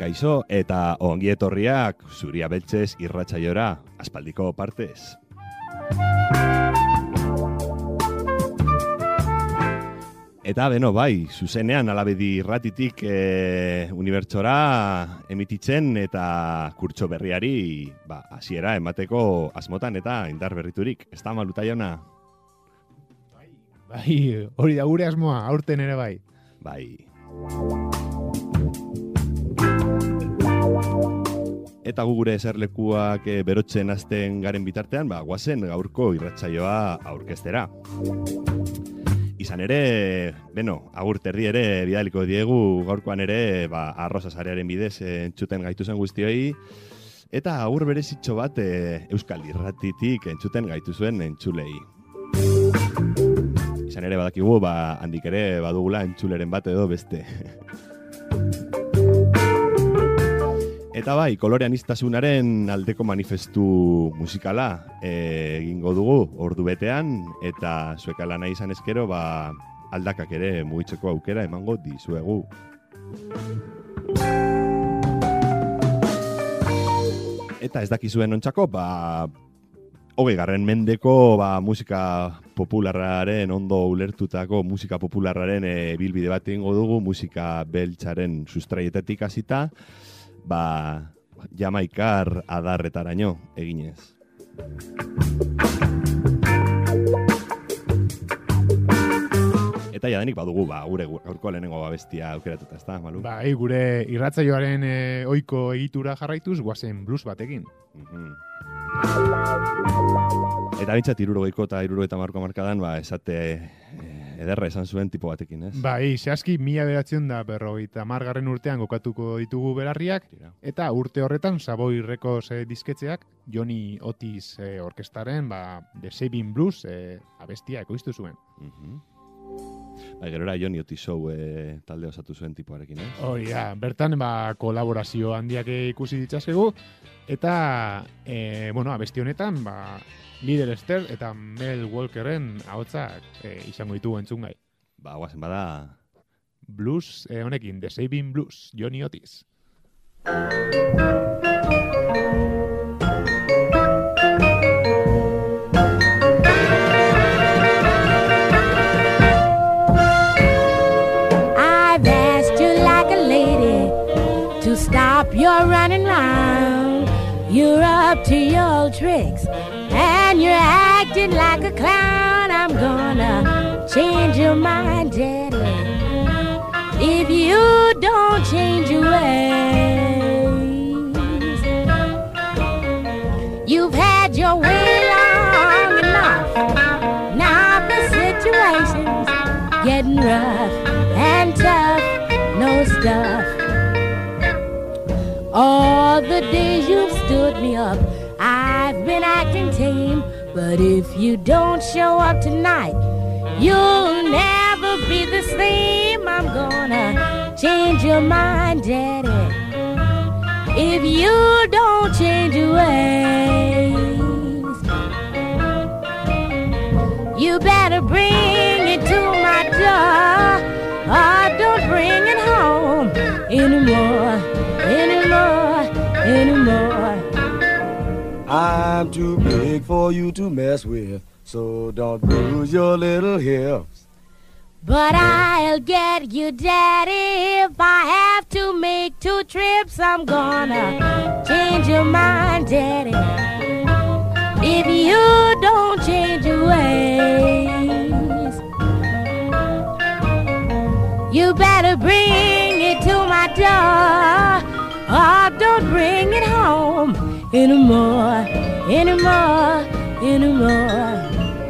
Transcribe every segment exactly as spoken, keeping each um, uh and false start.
Kaixo eta ongi etorriak Zuria Beltzez irratsaiora aspaldiko partez. Eta beno bai, zuzenean alabedi irratitik e, unibertsora emititzen eta kurtso berriari ba, hasiera emateko asmotan eta indar berriturik. Ez da Maluta jauna? Bai, bai, hori da gure asmoa, aurten ere bai. Bai. Eta gu gure eserlekuak e, berotzen hasten garen bitartean, ba, guazen gaurko irratsaioa aurkeztera. Izan ere, beno, agur terdi ere bidaliko diegu gaurkoan ere ba, arroza sarearen bidez entzuten gaituzen guztioi, eta agur berezitxo bat e, Euskal Irratitik entzuten gaituzuen entzulei. Izan ere badakigu, ba, handik ere badugula entzuleren bat edo beste. Eta bai, koloreaniztasunaren aldeko manifestu musikala e, egingo dugu ordu betean, eta zuekala nahi izan ezkero, ba, aldakak ere mugitzeko aukera emango dizuegu. Eta ez dakizuen ontzako, ba, hogei garren mendeko ba, musika popularraren, ondo ulertutako musika popularraren e, bilbide bat egingo dugu, musika beltzaren sustraietetik hasita, ba, jamaikar adarretaraino eginez. Eta jadenik badugu, ba, gure gaurko lehenengo abestia aukeratuta, ez da, Malu? Bai, gure irratsaioaren e, ohiko egitura jarraituz, guazen blues batekin. Mm-hmm. Eta bintzat irurogeiko eta irurogeita marko markadan, ba, esate e, ederra esan zuen tipo batekin, ez? Bai, zehazki mila beratzen da berrogeita margarren urtean gokatuko ditugu belarriak, eta urte horretan Savoy Records e, disketxeak Johnny Otis e, orkestaren ba, The Saving Blues e, abestia ekoiztu zuen. Mm-hmm. Bai, gerora Johnny Otis Show e, talde osatu zuen tipoarekin, ez? Hori da, bertan ba, kolaborazio handiak ikusi ditzazkegu, eta e, bueno, abesti honetan ba, Little Esther eta Mel Walkerren ahotsak e, izango ditugu entzungai. Ba, guazen bada... Blues e, honekin, The Saving Blues, Johnny Otis. I've asked you like a lady to stop your running round. You're up to your old tricks and you're acting like a clown. I'm gonna change your mind, Daddy, if you don't change your ways. You've had your way long enough. Now the situation's getting rough and tough, no stuff. All the days you've stood me up, I've been acting tame, but if you don't show up tonight, you'll never be the same. I'm gonna change your mind, Daddy, if you don't change your ways. You better bring it to my door, or don't bring it home anymore, anymore, anymore. I'm too big for you to mess with, so don't bruise your little hips. But I'll get you, Daddy, if I have to make two trips. I'm gonna change your mind, Daddy, if you don't change your ways. You better bring it to my door, or don't bring it home anymore, anymore, anymore.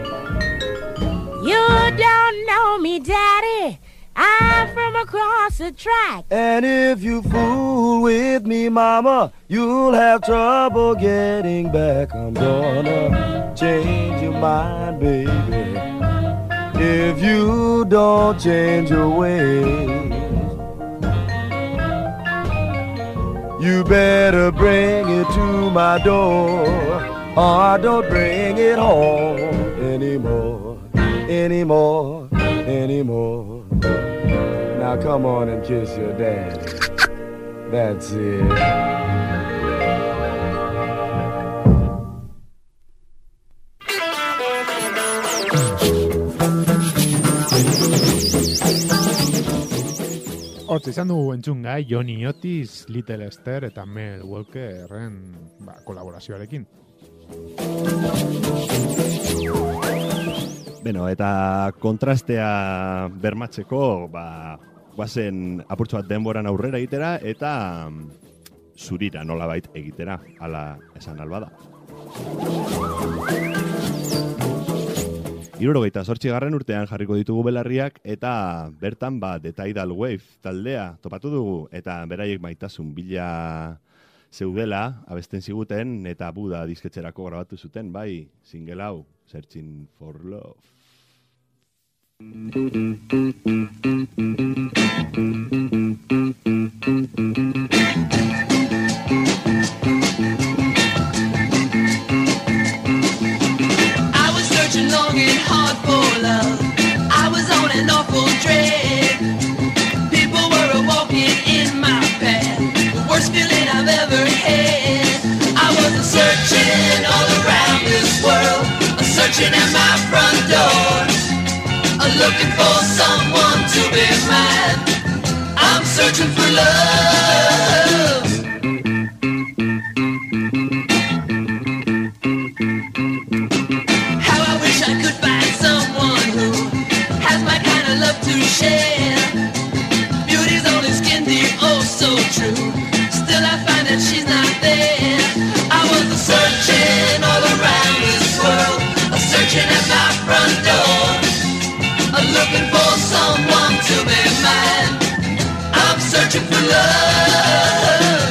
You don't know me, Daddy, I'm from across the track. And if you fool with me, Mama, you'll have trouble getting back. I'm gonna change your mind, baby, if you don't change your ways. You better bring it to my door, or don't bring it home anymore, anymore, anymore. Now come on and kiss your daddy. That's it. Hortz, izan dugu entzun gai, Johnny Otis, Little Esther eta Mel Walkerren ba, kolaborazioarekin. Beno, eta kontrastea bermatzeko, ba, guazen apurtxo bat denboran aurrera egitera, eta zurira nolabait egitera, ala esan albada. Hirurogeita zortzigarren urtean jarriko ditugu belarriak, eta bertan ba The Tidal Wave taldea topatu dugu, eta beraiek maitasun bila zeudela abesten ziguten, eta Buda disketxerako grabatu zuten, bai, single hau, Searching for Love. Searching at my front door, looking for someone to be mine. I'm searching for love. How I wish I could find someone who has my kind of love to share. Beauty's only skin deep, oh so true. Still I find that she's not there. I was searching all around this world, searching at my front door, looking for someone to be mine. I'm searching for love.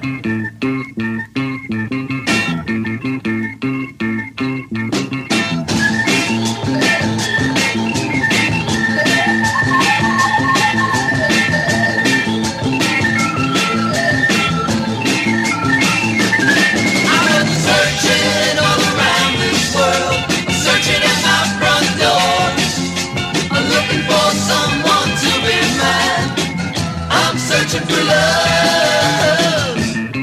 Searching for love.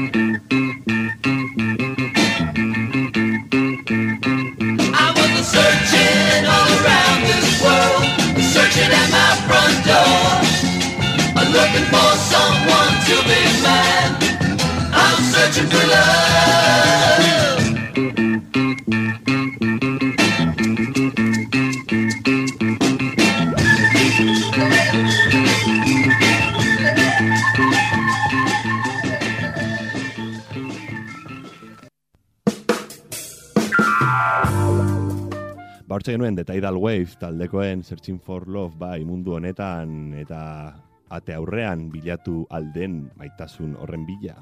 I was searching all around this world, searching at my front door, looking for someone to be mine. I'm searching for love. Hortze genuen The Tidal Wave taldekoen Searching for Love, bai, mundu honetan eta ate aurrean bilatu alden maitasun horren bila.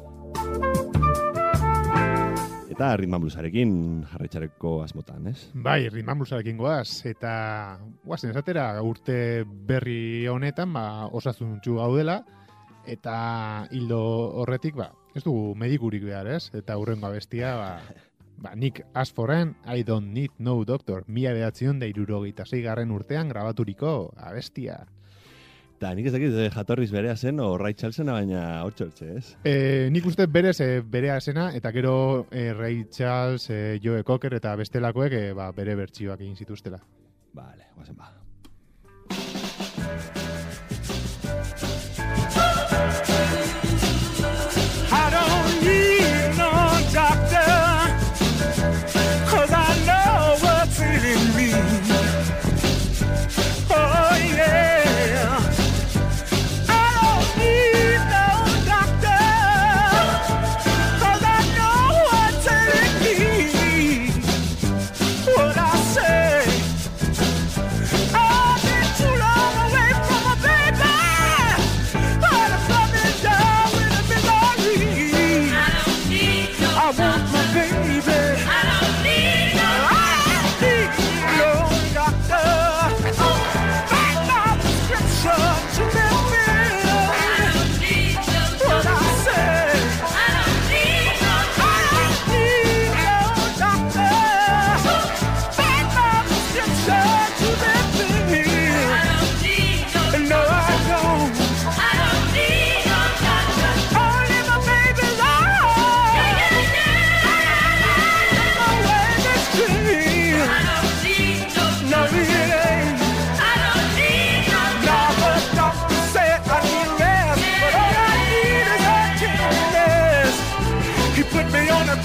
Eta Rhythm and Bluesarekin jarretxareko asmotan, ez? Bai, Rhythm and Bluesarekin goaz, eta guazen esatera urte berri honetan ba, osasuntxu gaudela, eta hildo horretik, ba, ez dugu medikurik behar, ez? Eta hurrengo abestia, ba, ba, Nick Ashforden, I Don't Need No Doctor, mila bedatzion da irurogeita zeigarren urtean grabaturiko abestia. Eta nik ez dakit jatorriz berea zen o Ray Charlesena, baina hortxe hortxe, ez? E, nik uste berez e, berea zena, eta gero e, Ray Charles, e, Joe Cocker eta bestelakoek e, ba, bere bertsioak egin zituztela. Vale, guazen ba. I don't need no doctor, 'cause I know what's in me. Oh yeah, I don't need no doctor, 'cause I know what's in me. What I say, I've been too long away from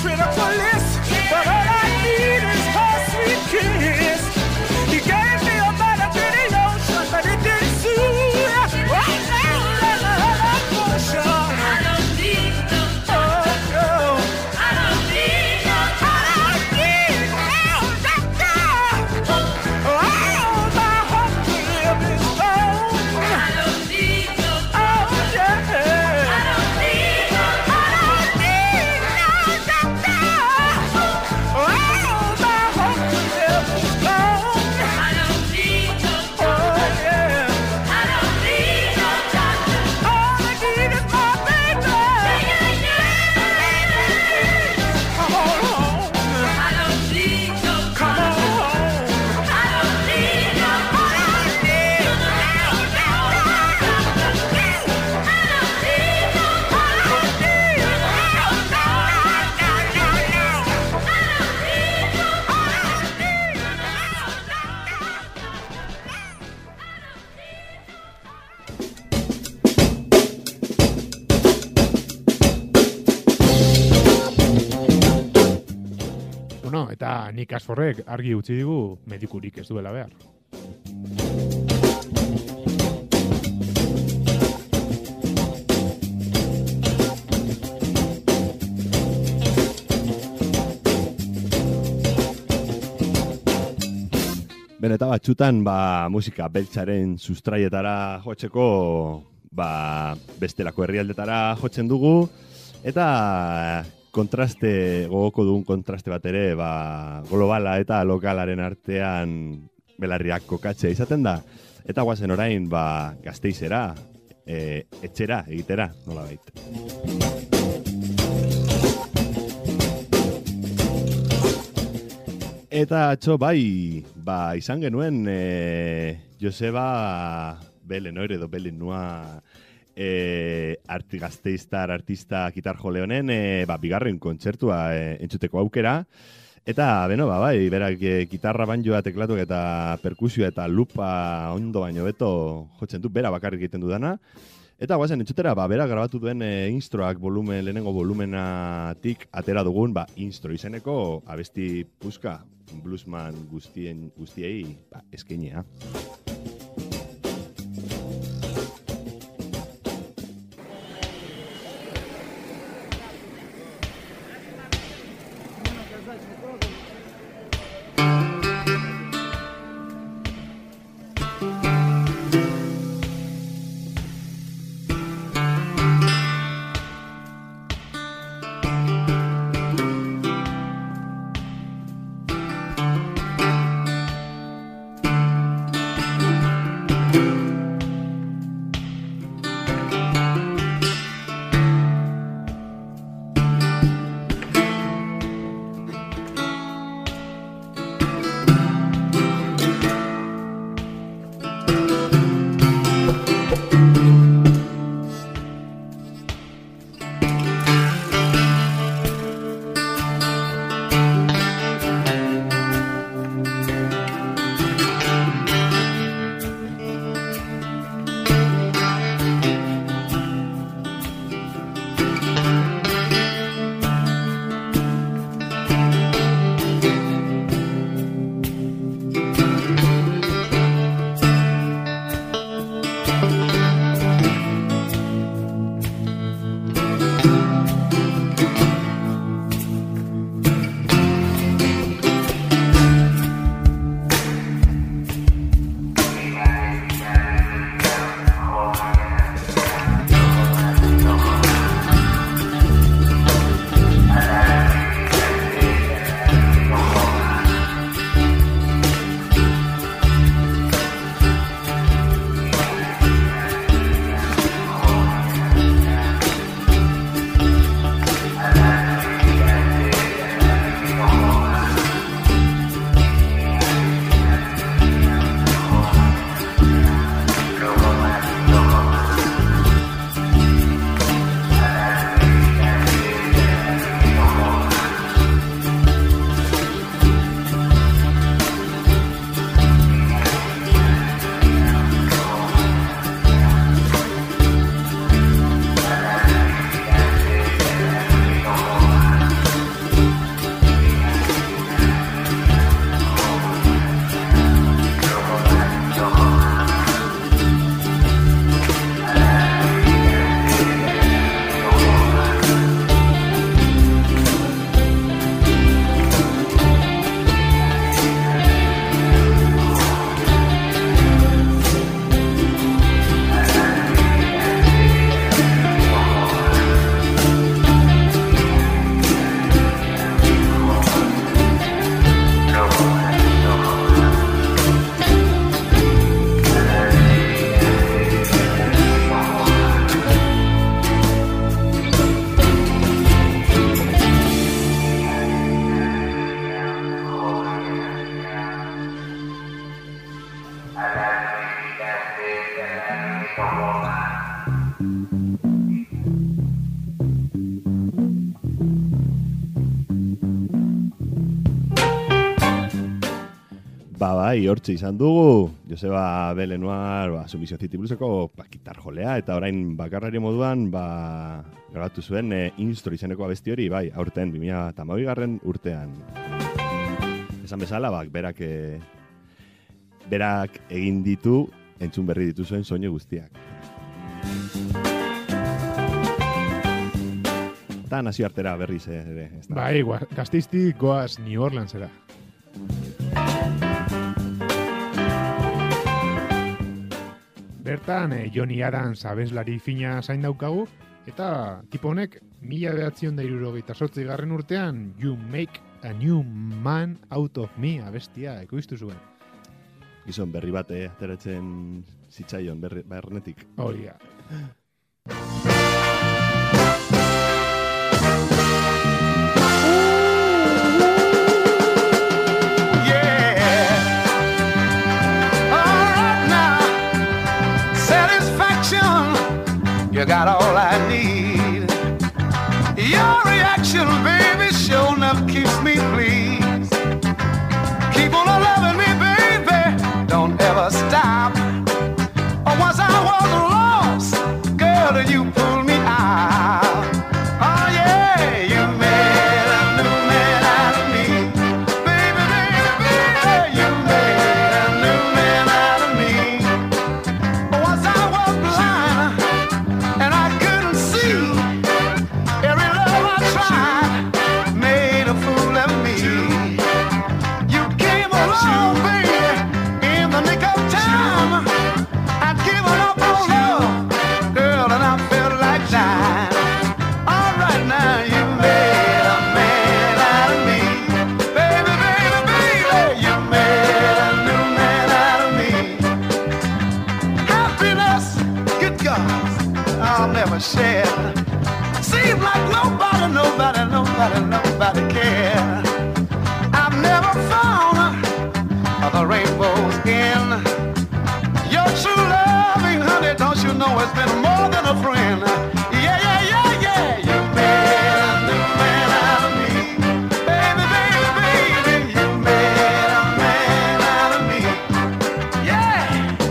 critical list, but all I need is her sweet kiss. He gave me a better pretty lotion, but it didn't suit. Right now, there's a hell of motion. I don't need no doctor. Oh, no. I don't need no I need no doctor. Oh, my hope to live is gone. I don't need no Oh, yeah. I don't need no I don't need no doctor. Oh, my hope to live is gone. I don't need no Oh, yeah. I don't need no doctor. All I need is my baby. Come on home. I don't need no Come on home. I don't need no Bueno, eta Nik Asforrek argi utzi digu medikurik ez duela behar. Ben, eta batxutan, ba, musika beltzaren sustraietara jotzeko, ba, bestelako herrialdetara jotzen dugu, eta kontraste, gogoko dugun kontraste bat ere, ba, globala eta lokalaren artean belarriak kokatzea izaten da. Eta guazen orain, ba, Gasteizera, e, etxera egitera, nola baita. Eta atxo, bai, ba, izan genuen e, Joseba Belen, edo Belen nua e, arti gazteiztar artista gitar jole honen e, ba, bigarren kontzertua e, entzuteko aukera. Eta, beno, ba, bai, berak e, gitarra, banjoa, teklatuak eta perkusioa eta lupa ondo baino beto jotzen du, bera bakarrik egiten dudana. Eta guazen entzutera, ba, bera grabatu duen e, instruak volumen, lehenengo volumenatik atera dugun, ba, instro izeneko abesti puska bluesman guztien guztiei ba, eskeinea. bai, hortxe izan dugu, Joseba B. Lenoir, ba, Submission City Blueseko ba, gitar jolea, eta orain bakarrari moduan, ba, grabatu zuen e, Instro izeneko abesti hori, bai, aurten, bi mila hamabigarren urtean. Esan bezala, bak, berak, e, berak egin ditu, entzun berri dituzuen soinu guztiak. Eta nazioartera berriz ere. Bai, Gasteiztik goaz New Orleansera. Bertan, eh, Johnny Adams abeslari fina zain daukagu, eta tipo honek, mila behatzion da irurogeita sortzi garren urtean, You Make a New Man Out of Me abestia ekoiztu zuen. Gizon berri bate, ateratzen zitzaion, berri, bernetik. Hori, ja. You got all I need. Your reaction, baby, sure enough keeps me pleased. Keep on loving me, baby. Don't ever stop. Once I was lost, girl, you pulled me out. Oh yeah, you made a new man out of me. Baby, baby, baby, you made a new man out of me. Once I was blind and I couldn't see. Every love I tried made a fool of me. You came along, baby, in the nick of time. I'd given up on love, girl, and I felt like dying. All right now, you made a man out of me. Baby, baby, baby, you made a new man out of me. Happiness, good God, I'll never share. Seems like nobody, nobody, nobody, nobody cares. I've never found the rainbows in your true loving, honey. Don't you know it's been more than a friend? Yeah, yeah, yeah, yeah. You made a new man out of me, baby, baby, baby. You made a man out of me. Yeah.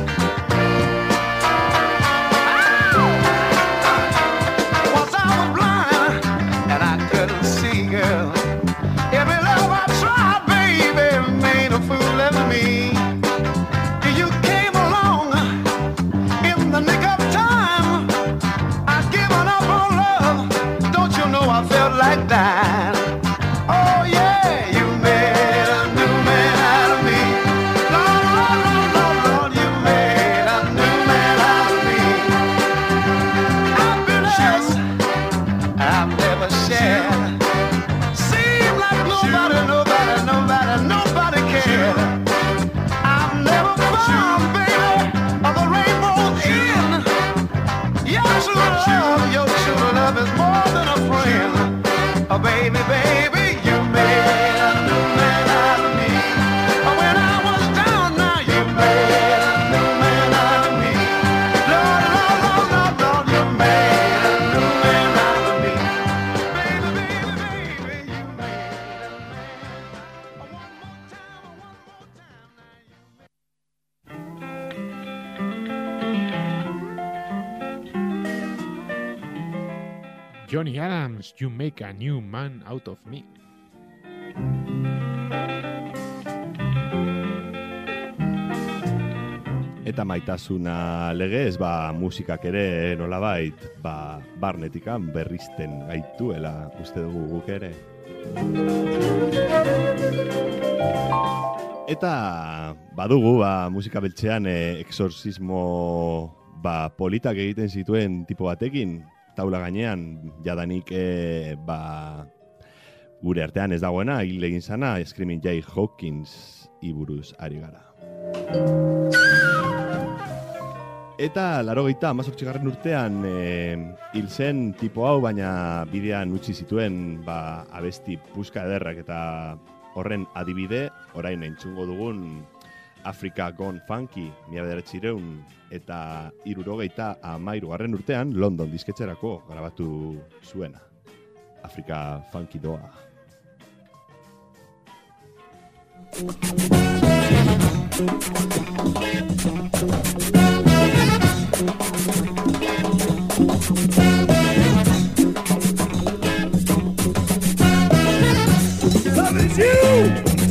Once I was blind and I couldn't see, girl. Every love I tried, baby, made a fool of me. You came along in the nick of time. I'd given up on love. Don't you know I felt like dying? Oh yeah, you made a new man out of me. Lord, Lord, Lord, Lord, Lord, you made a new man out of me. Happiness I've never shared. Seems like nobody, nobody, nobody, nobody cared. I've never found, baby, of the rainbow's end. Your true love, your true love is more than a friend. Oh, baby, baby, you made a new man out of me. Oh, when I was down, now you made a new man out of me. Lord, Lord, Lord, Lord, Lord, you made a new man out of me. Baby, baby, baby, you made a man. Oh, one more time, one more time. Johnny Adams, You Make a New Man Out of Me. Eta maitasuna legez, ba, musikak ere nolabait, ba, barnetikan berrizten gaituela uste dugu guk ere. Eta badugu, ba, musika beltzean e, exorcismo ba, politak egiten zituen tipo batekin, taula gainean, jadanik e, ba, gure artean ez dagoena, hil egin zana, Screaming Jay Hawkins iburuz ari gara. Eta larogeita hamazortzigarren urtean e, hil zen tipo hau, baina bidean utzi zituen ba, abesti puska ederrak, eta horren adibide, orain entzungo dugun Africa Gone Funky, mila bederatziehun eta hirurogeita hamairugarren urtean London disketxerako grabatu zuena. Africa Funky doa. Love is you.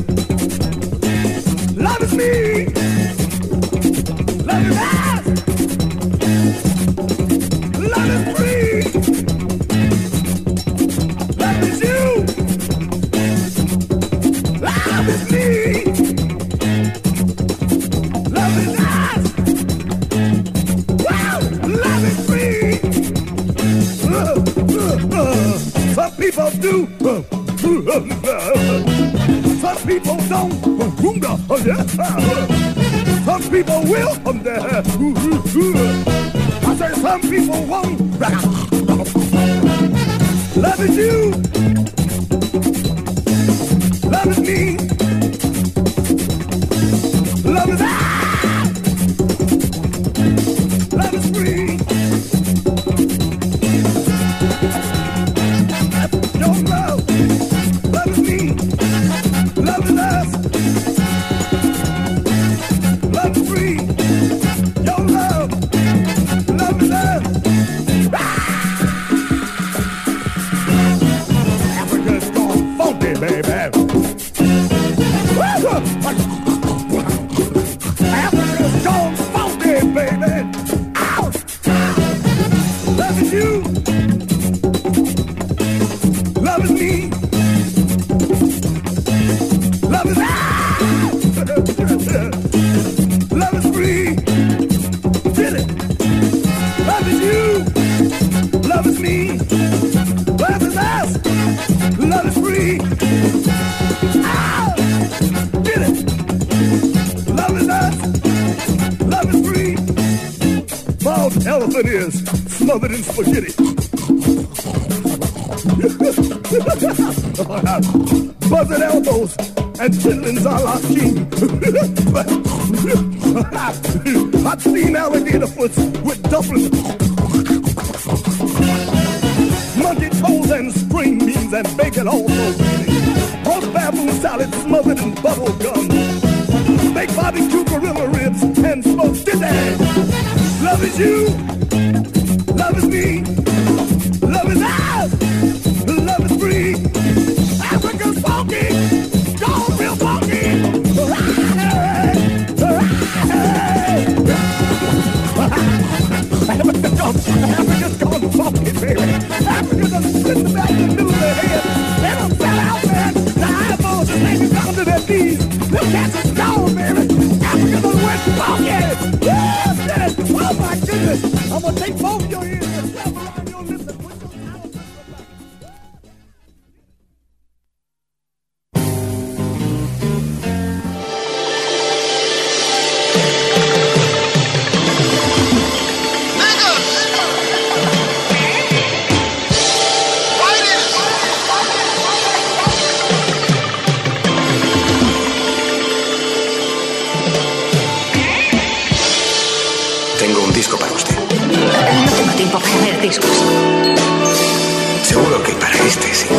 Love is me. Love is us. Love is free. Love is you. Love is me. Love is us. Wow, love is free. Uh, uh, uh. Some people do. Uh, Some people don't. Some people will. I say some people won't. Love is you. Love is me. Love is I. Love is free. Your love. Love is me. Love is us. Love is free. Your love. Love is us. Africa's gone funky, baby. Africa's gone funky, baby. Ow! Love is you. Love is me. Love is I. Love is free. Did it. Love is you. Love is me. Love is us. Love is free. Ow! Did it. Love is us. Love is free. Bald elephant is smothered in spaghetti. Buzzard elbows and chitlins a la king. I've seen alligator foots with dumplings, monkey toes and string beans and bacon also. Roast baboon salad smothered in bubble gum. Baked barbecue gorilla ribs and smoked dizzy. Love is you. Love is me. Love is ours. Love is free. Africa's funky. Gone real funky. Africa's gone funky, baby. Africa done split the back in the middle of their head. They done fell out, man. The eyeballs just maybe down to their knees. Them cats is gone, baby. Africa done went funky. Yeah, oh my goodness. I'm gonna take both your ears and slap around your lips and put your mouth. Tengo un disco para usted. No tengo tiempo para ver discos. Seguro que para este sí.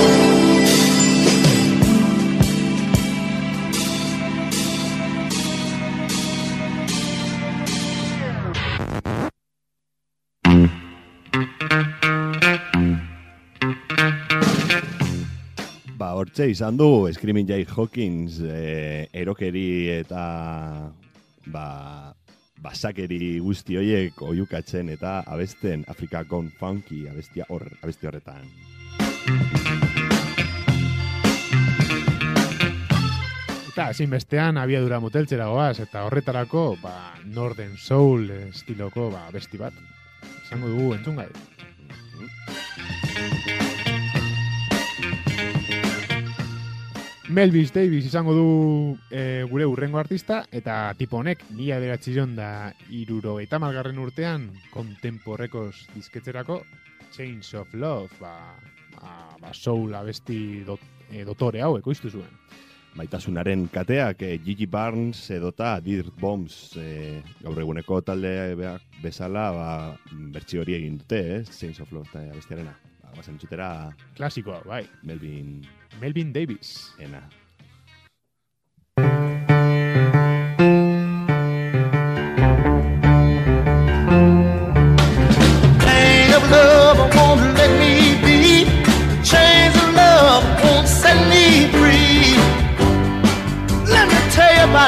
Ba, hortxe izan du Screaming Jay Hawkins eh, erokeri eta ba, basakeri guzti horiek oiukatzen eta abesten Africa Gone Funky abestia hor, abesti horretan. Eta ezinbestean abiadura moteltzera goaz, eta horretarako ba, Northern Soul estiloko ba, besti bat. Izango dugu entzungai. Melvis Davis izango du e, gure urrengo artista, eta tipo honek mila bederatziehun da hirurogeita hamargarren urtean Contempo Records disketzerako Chains of Love, ba, ba, ba soul abesti dot, e, dotore hau ekoiztu zuen. Maitasunaren kateak eh, Gigi Barnes edota Dirt Bombs eh, gaur eguneko talde bezala ba, bertsio hori egin dute, eh? Chains of Love eta abestiarena. Ba, bazen txutera klasikoa, bai. Melvin Melvin Davis. Ena.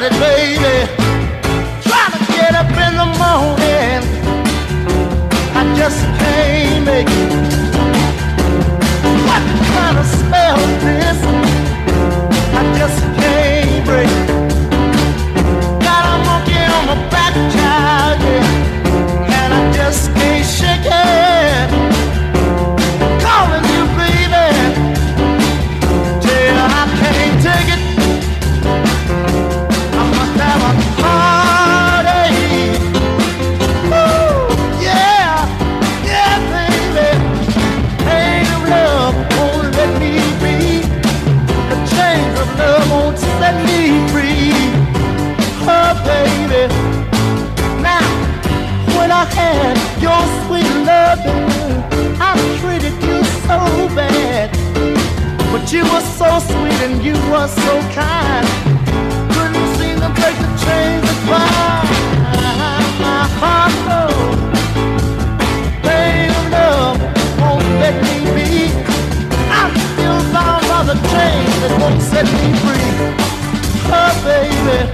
started, baby. Trying to get up in the morning, I just can't make it. What kind of spell is this? I just can't break. Got a monkey on my back, child, yeah, and I just can't shake it. Calling you, baby, till I can't take it. I must have a heartache. Ooh, yeah, yeah, baby. Pain of love won't let me be. The chains of love won't set me free. Oh, baby. Now, when I had your sweet loving, I treated you so bad. But you were so sweet and you were so kind. Couldn't seem to break the chains that bind my heart. Oh, pain of love won't let me be. I'm still bound by the chains that won't set me free. Oh, baby,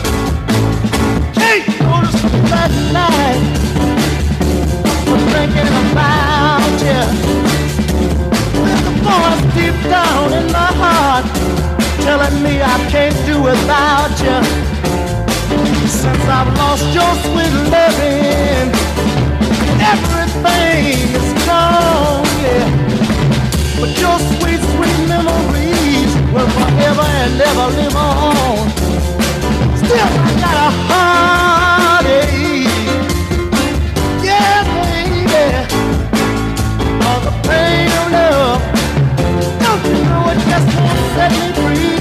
can't go to sleep that night. I'm thinking about you. There's a voice deep down in my heart telling me I can't do without you. Since I've lost your sweet loving, everything is gone, yeah. But your sweet, sweet memories will forever and ever live on. Still, I got a heartache, yeah, baby. All the pain of love, don't you know it just won't set me free?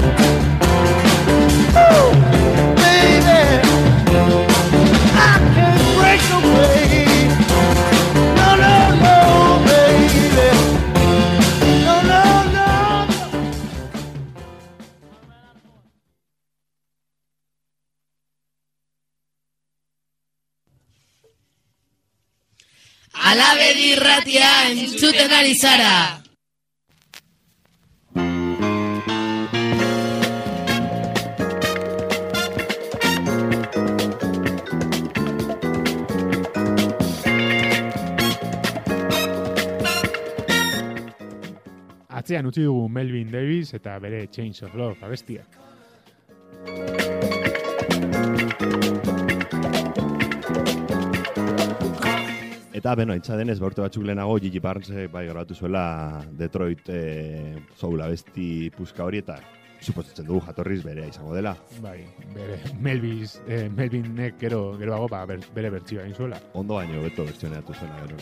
Ooh, baby, I can't break away. No, no, no, baby. No, no, no, no. Alabedi irratia entzuten ari zara. Atzean utzi dugu Melvin Davis eta bere Chains of Love abestiak. Eta, beno, aintza denez, baurte batzuk lehenago, Gigi Barnesek bai grabatu zuela Detroit e, soul abesti puska hori, eta suposatzen dugu jatorriz berea izango dela. Bai, bere Melvis, eh, Melvinek gero, geroago ba, ber, bere bertsioa egin zuela. Ondo baino beto bertsioneatu zuela gero.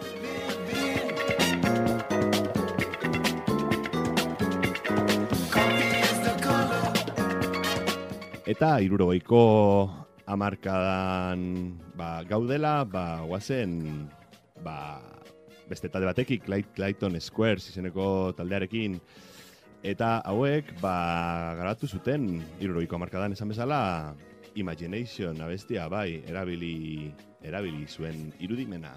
Eta hirurogeiko hamarkadan ba, gaudela, ba, guazen ba, beste talde batekin, Clayton Squares izeneko taldearekin, eta hauek ba, grabatu zuten hirurogeiko hamarkadan esan bezala Imagination abestia, bai, erabili, erabili zuen irudimena.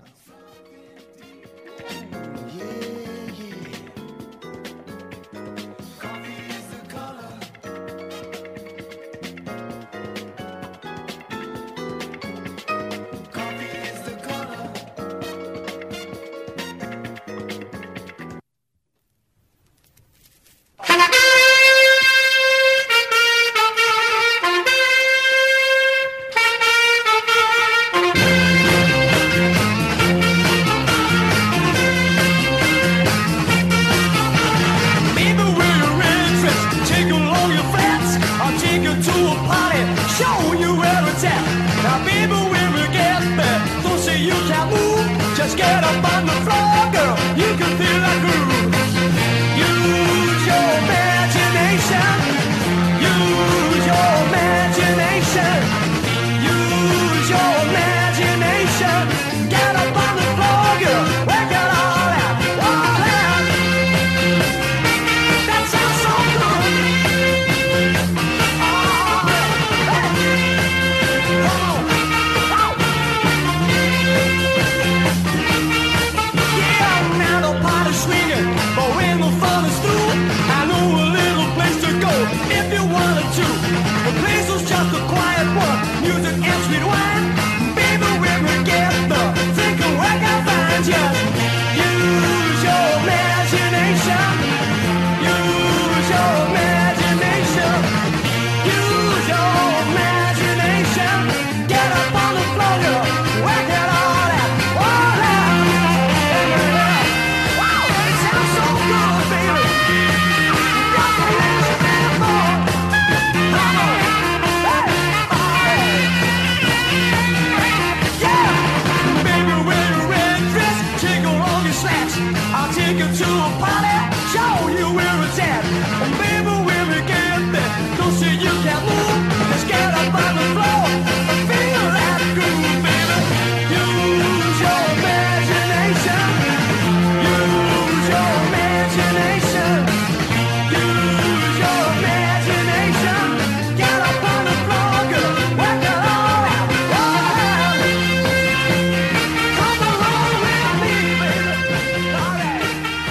party, show you where it's at. And baby, when we get there, don't say you can't move. Just get up on the floor and feel that groove, baby. Use your imagination. Use your imagination. Use your imagination. Get up on the floor, girl. Work it all out. Oh, come along with me, baby. All right.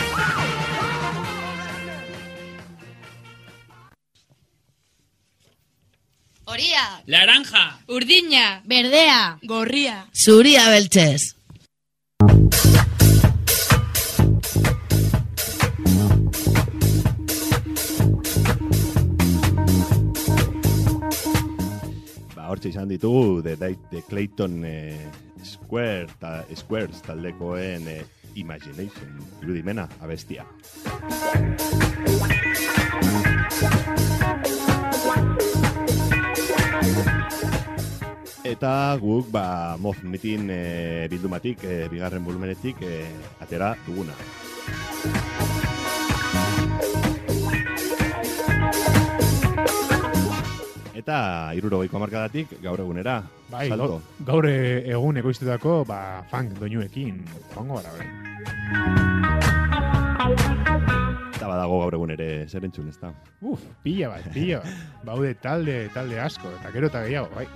Horia, Laranja, urdina, berdea, gorria, zuria beltzez. Ba, hortxe izan ditugu The, The Clayton eh, Square, ta, Squares taldekoen eh, Imagination, irudimena, abestia. Eta guk, ba, Moth Meeting e, bildumatik, e, bigarren volumenetik, e, atera duguna. Eta hirurogeiko hamarkadatik gaur egunera. Bai, salto. gaur, gaur e- egun ekoiztutako ba, funk doinuekin, joango gara, bai. Eta badago gaur egun ere zer entzun, ezta? Uf, pila bat, pila bat. Baude talde, talde asko, eta gero eta gehiago, bai.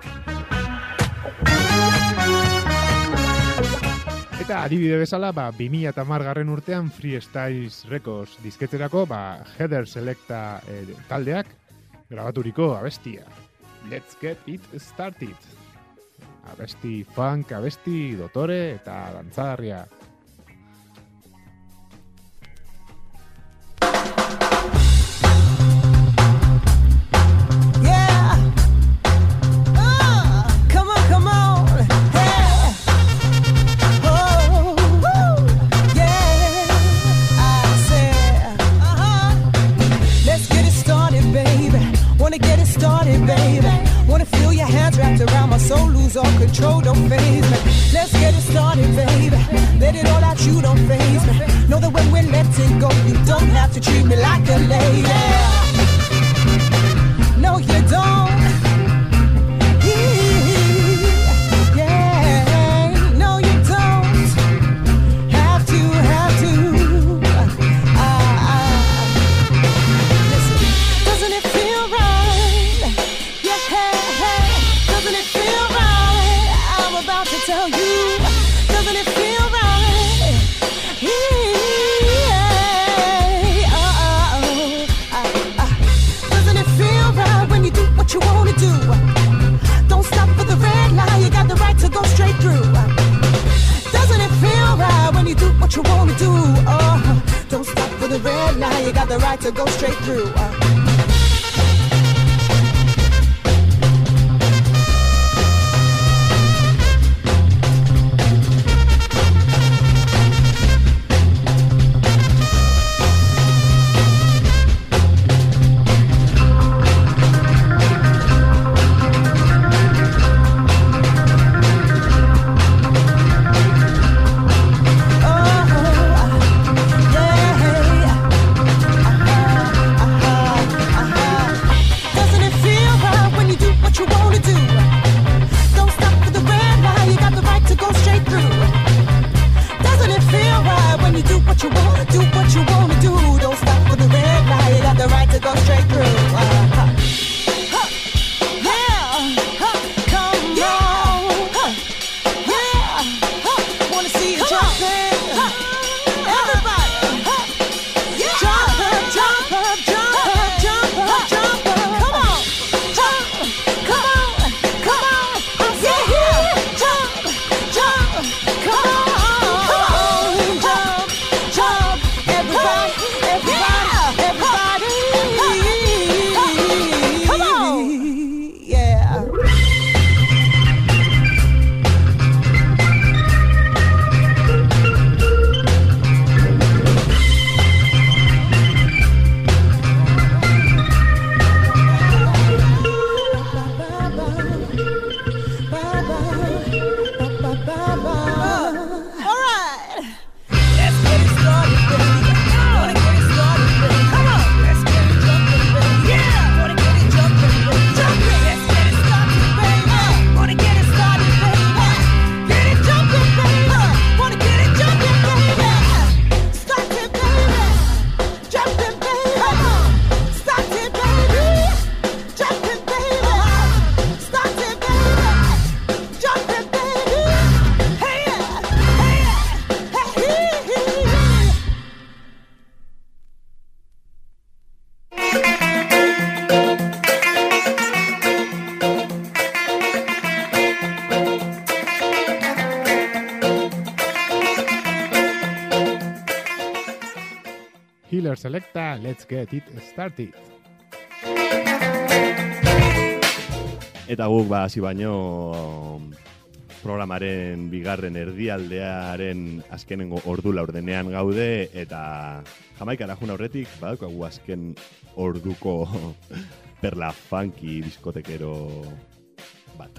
Eta adibide bezala, ba, bi mila hamar garren urtean Freestyles Records disketzerako, ba, Heather Selecta eh, taldeak grabaturiko abestia. Let's get it started. Abesti funk, abesti dotore eta dantzagarria. So lose all control, don't faze me. Let's get it started, baby. Let it all out, you don't faze me. Know that when we're letting go, you don't have to treat me like a lady. No, you don't. Yeah, no, you don't have to, have to. Uh, uh. Listen, doesn't it feel right? Yeah, doesn't it feel right? I'm about to tell you. Doesn't it feel right? Yeah. Uh-oh. Uh, uh. Doesn't it feel right when you do what you want to do? Don't stop for the red light. You got the right to go straight through. Doesn't it feel right when you do what you want to do? Uh, don't stop for the red light. You got the right to go straight through. Uh, Selecta, let's get it started. Eta guk ba hasi baino programaren bigarren erdialdearen azkenengo ordu laurdenean gaude eta Jamaikara jun aurretik badaukagu azken orduko perla funky diskotekero bat.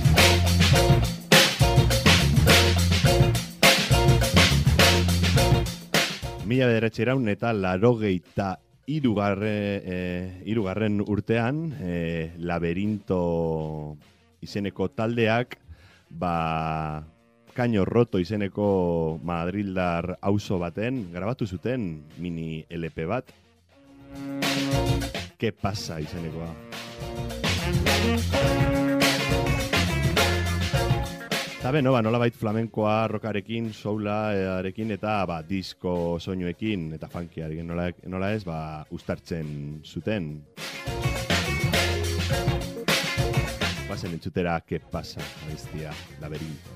Mila bederatziehun eta laurogeita hirugarren eh, hirugarren urtean eh, Laberinto izeneko taldeak ba Kaino Roto izeneko madrildar auzo baten grabatu zuten mini L P bat. ¿Qué pasa izenekoa? Eta beno, ba, nolabait flamenkoa, rockarekin, soularekin eta ba, disco soinuekin eta funkiarekin nola, nola ez, ba, uztartzen zuten. Bazen entzutera, ¿qué pasa? Abestia, Laberinto.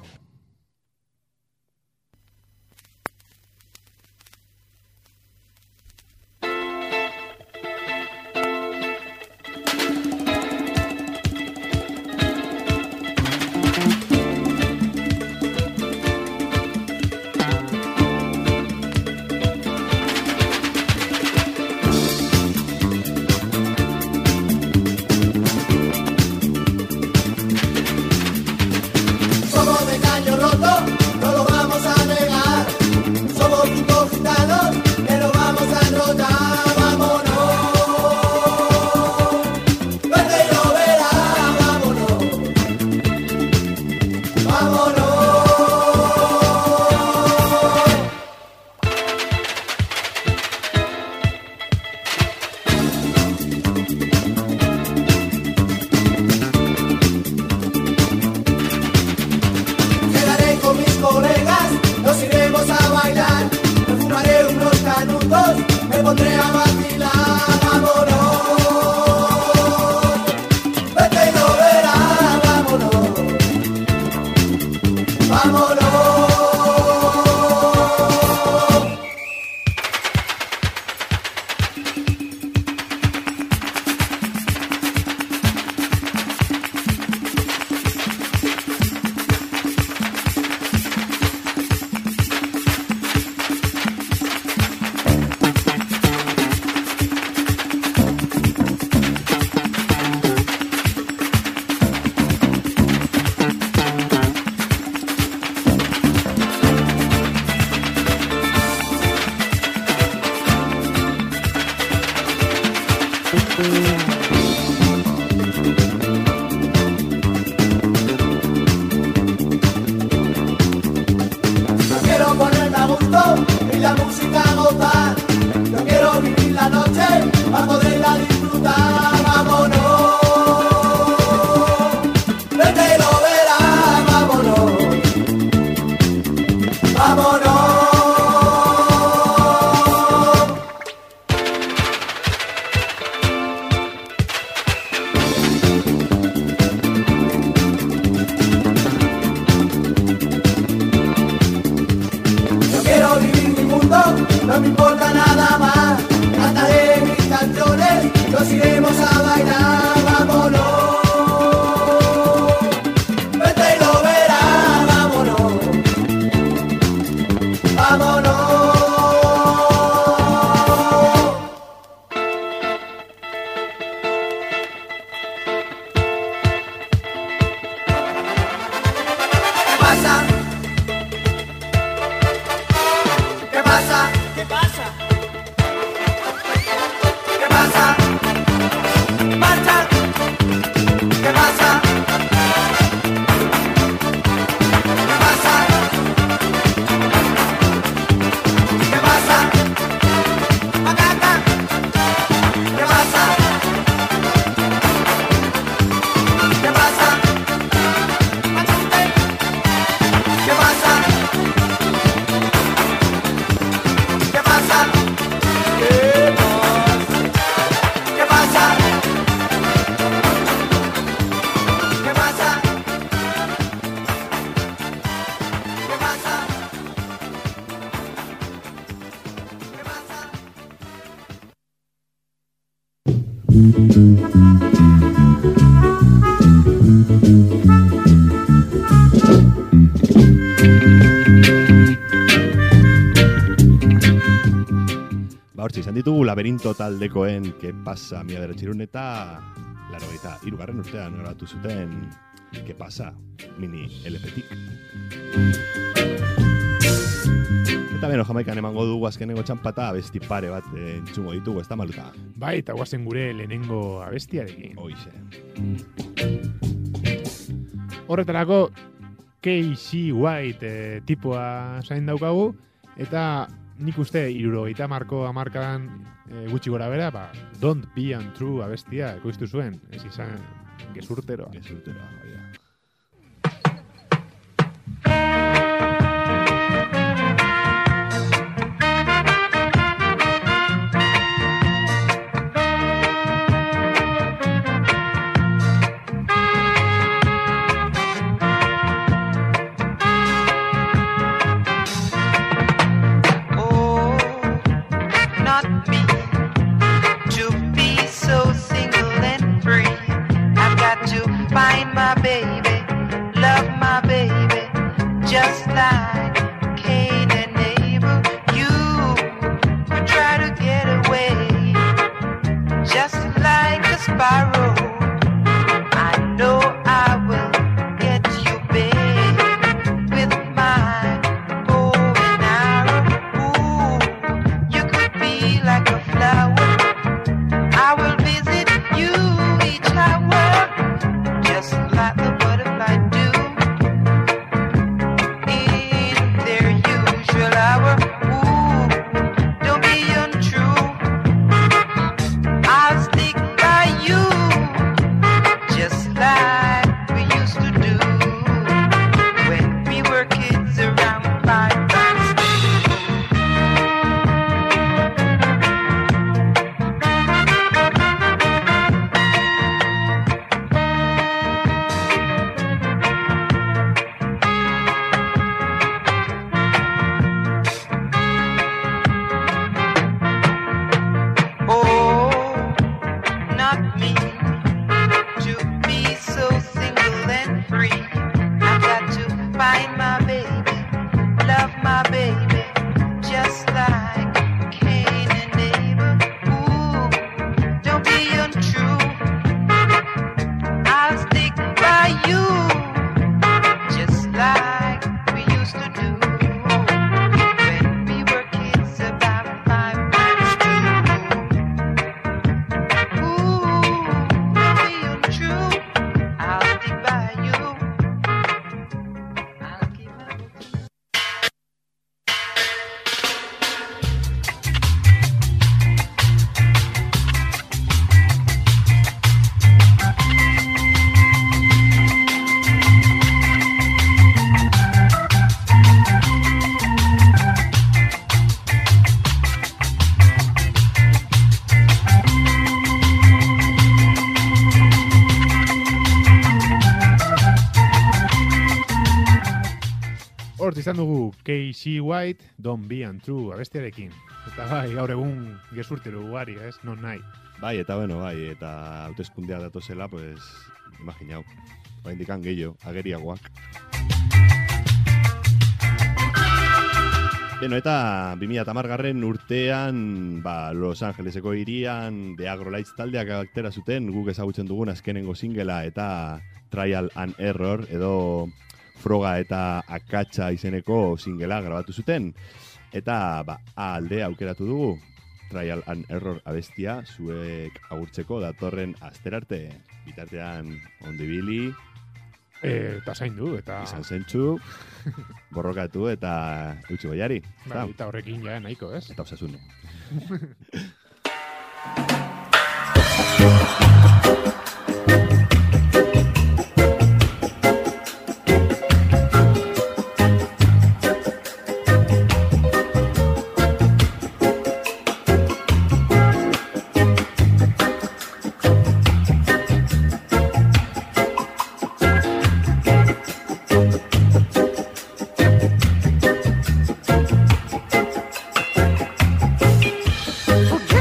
Hortxe, izan ditugu laberinto taldekoen Que pasa, mila beratxirun eta laro eta irugarren urtean grabatu zuten Que pasa, mini L P-tik. Eta beno, Jamaikan emango dugu azkenengo txanpata abesti pare bat entzungo ditugu, ez da Maluta? Bai, eta guazen gure lehenengo abestiarekin. Hoize. Horretarako K C White eh, tipoa zain daukagu, eta nik uste hirurogeita marko hamarkadan e, gutxi gora bera, ba, Don't Be Untrue abestia ekoiztu zuen, ez izan gezurteroa. Gezurteroa, bai da. Izan dugu K C White, Don't Be Untrue abestiarekin. Eta bai, gaur egun gezurtero ugari, ez? Non nahi. Bai, eta bueno, bai, eta hauteskundea datozela, pues, imaginau. Ba, indikan gehiago, ageriagoak. Beno, eta bi mila hamargarren urtean, ba, Los Angeleseko hirian The Agrolights taldeak atera zuten, guk ezagutzen dugun azkenengo singela eta Trial and Error, edo Froga eta Akatsa izeneko singela grabatu zuten. Eta ba, A alde aukeratu dugu, Trial and Error abestia, zuek agurtzeko datorren asterarte. Bitartean ondibili, e, eta zaindu, eta izan zentzu, borrokatu eta eutxi goiari. Ba, eta horrekin ja nahiko, ez? Eta osasune. Forget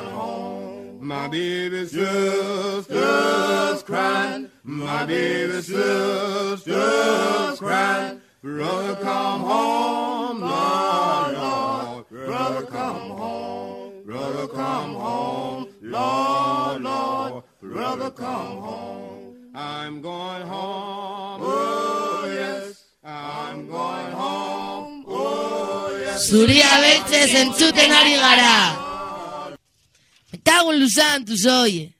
home. My baby sister's crying. My baby sister's crying. Brother, come home, Lord, Lord. Brother, come home. Brother, come home, Lord, Lord. Brother, come home. I'm going home, oh yes. I'm going home, oh yes. Zuria beltzez entzuten ari gara. Eta guen luzan, tu soy.